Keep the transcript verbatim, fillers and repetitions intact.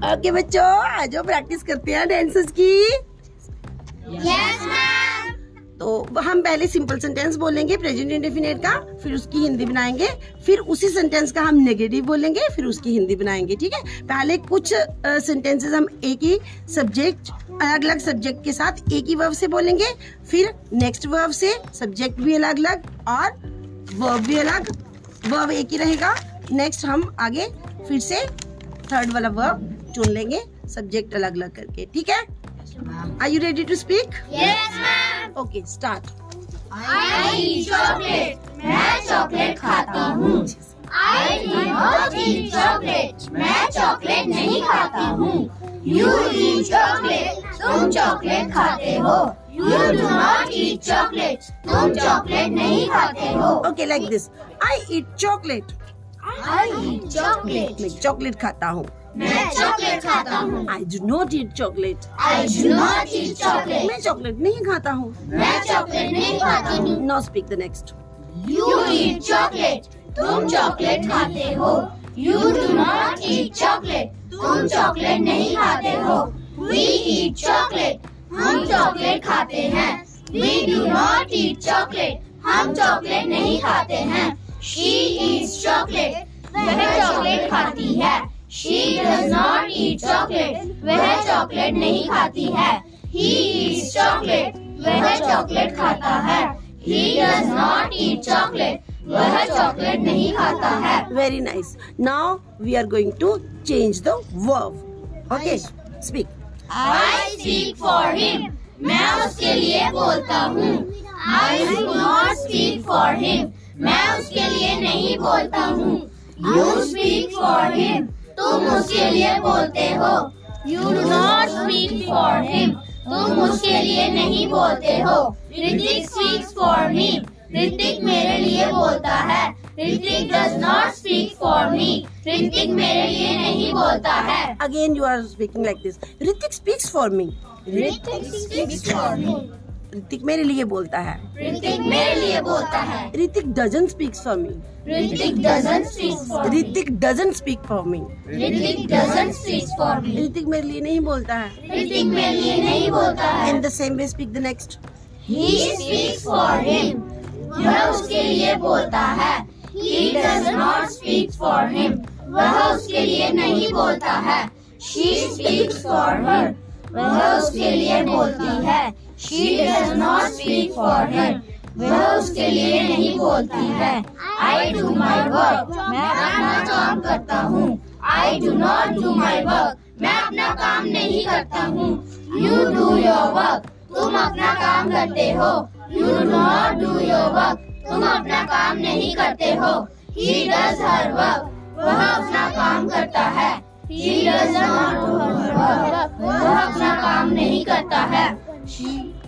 Okay बच्चों, आज practice करते हैं टेंसेस की। Yes ma'am. तो हम पहले सिंपल सेंटेंस बोलेंगे प्रेजेंट इंडेफिनिट का, फिर उसकी हिंदी बनाएंगे, फिर उसी सेंटेंस का हम नेगेटिव बोलेंगे, फिर उसकी हिंदी बनाएंगे। ठीक है, पहले कुछ सेंटेंसेस हम एक ही सब्जेक्ट अलग अलग सब्जेक्ट के साथ एक ही वर्ब से बोलेंगे, फिर नेक्स्ट वर्ब से सब्जेक्ट भी अलग अलग और वर्ब भी अलग, वर्ब एक ही रहेगा। नेक्स्ट हम आगे फिर से थर्ड वाला वर्ब चुन लेंगे सब्जेक्ट अलग अलग करके। ठीक है, are you ready to speak? Yes ma'am. Okay, start. I eat chocolate, मैं चॉकलेट खाता हूँ। I do not eat chocolate, मैं चॉकलेट नहीं खाता हूँ। यू ईट चॉकलेट, तुम चॉकलेट खाते हो। You do not eat chocolate, तुम चॉकलेट नहीं खाते हो। Okay, like this. I eat chocolate, I eat chocolate, मैं चॉकलेट खाता हूँ। मैं चॉकलेट खाता हूँ। I do not eat chocolate, I do not eat chocolate, मैं चॉकलेट नहीं खाता हूँ। मैं चॉकलेट नहीं खाती हूँ। Now speak the next. You eat chocolate, तुम चॉकलेट खाते हो। You do not eat chocolate, तुम चॉकलेट नहीं खाते हो। वी ईट चॉकलेट, हम चॉकलेट खाते हैं। We do not eat chocolate, हम चॉकलेट नहीं खाते हैं। शी ईट्स चॉकलेट, वह चॉकलेट खाती है। She does not eat chocolate, वह चॉकलेट नहीं खाती है। ही ईट्स चॉकलेट, वह चॉकलेट खाता है। He does not eat chocolate, वह चॉकलेट नहीं खाता है। Very nice. Now we are going to change the verb. Okay, speak. I speak for him, मैं उसके लिए बोलता हूँ। I do not speak for him, मैं उसके लिए नहीं बोलता हूँ। You speak for him, तुम उसके लिए बोलते हो। You do not speak for him, तुम उसके लिए नहीं बोलते हो। Hrithik speaks for me, Hrithik मेरे लिए बोलता है। Hrithik does not speak for me, Hrithik मेरे लिए नहीं बोलता है। Again you are speaking like this. Ritik speaks for me. Hrithik speaks for me, Hrithik मेरे लिए बोलता है। ऋतिक मेरे लिए बोलता है। Hrithik doesn't speak for me. Hrithik doesn't speak for me, Hrithik doesn't speak for me. Hrithik doesn't speak for me, Hrithik मेरे लिए नहीं बोलता है। ऋतिक मेरे लिए नहीं बोलता है। In the same way, speak the next. He speaks for him, वह उसके लिए बोलता है। He does not speak for him, वह उसके लिए नहीं बोलता है। She speaks for her, वह उसके लिए बोलती है। She does not speak for her, वह उसके लिए नहीं बोलती है। I do my work, मैं अपना काम करता हूँ। I do not do my work, मैं अपना काम नहीं करता हूँ। You do your work, तुम अपना काम करते हो। You do not do your work, तुम अपना काम नहीं करते हो। He does her work, वह अपना काम करता है। He does not do her work, वह अपना काम नहीं करता है। She